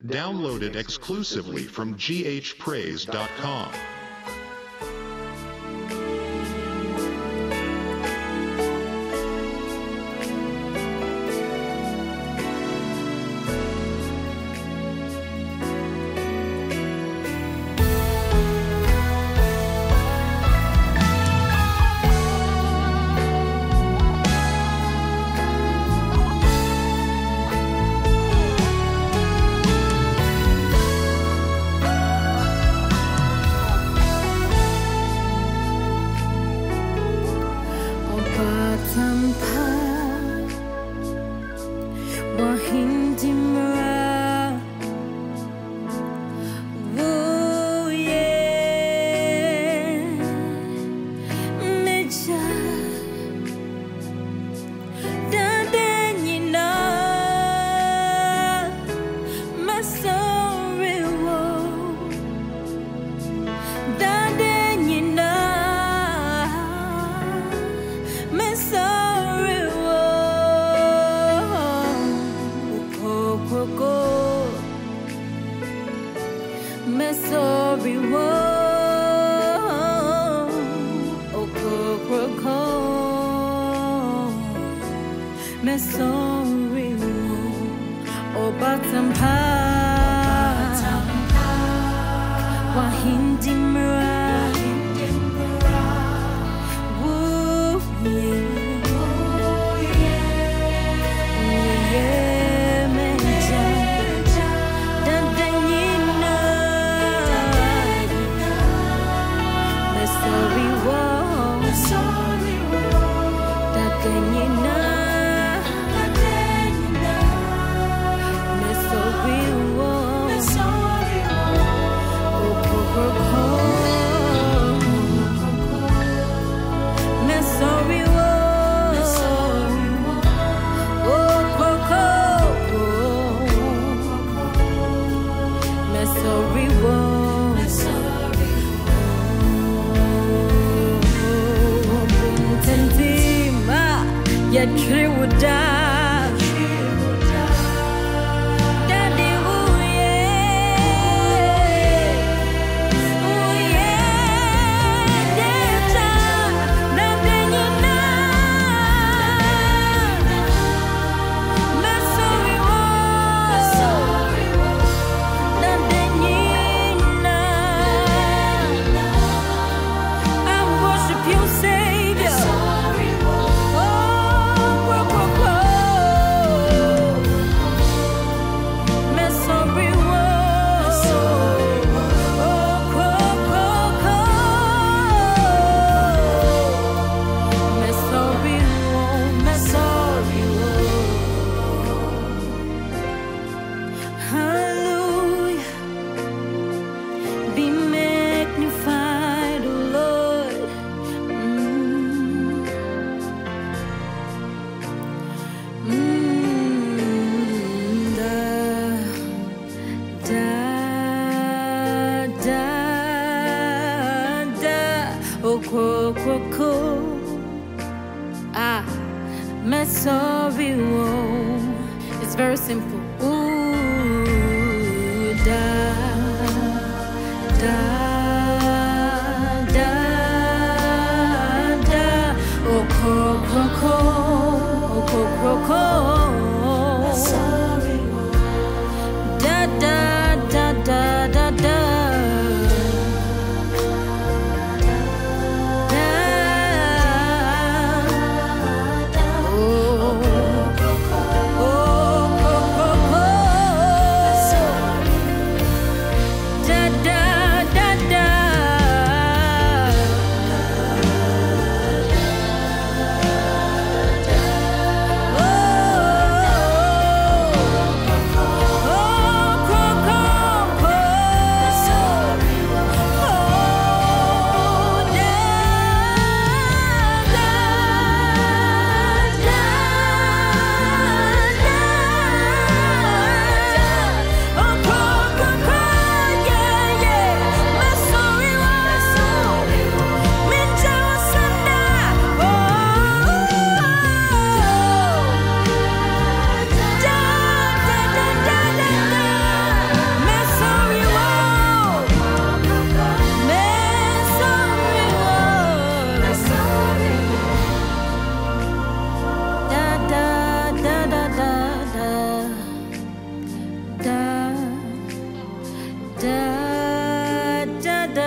Downloaded exclusively from ghpraise.com. It's very simple. Ooh, da, da, da, da. Oh, co, da, da, da, da, da, da. Oh,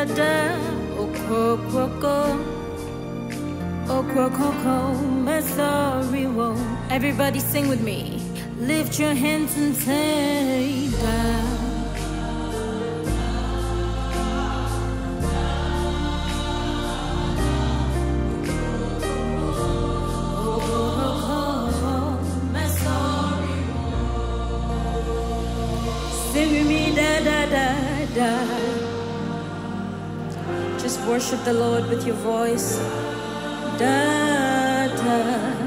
da. Okrokoko. Okrokoko. Mesariwo. Everybody sing with me. Lift your hands and say down. Sing with me, da da da da. Just worship the Lord with your voice. Da da.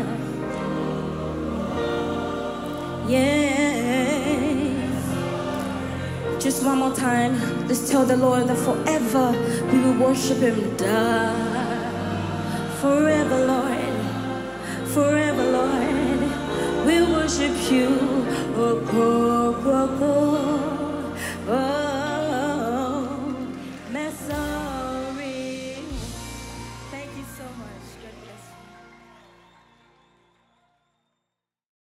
Yeah. Just one more time. Let's tell the Lord that forever we will worship Him. Da. Forever, Lord. Forever, Lord. We worship You. Oh, oh, oh, oh.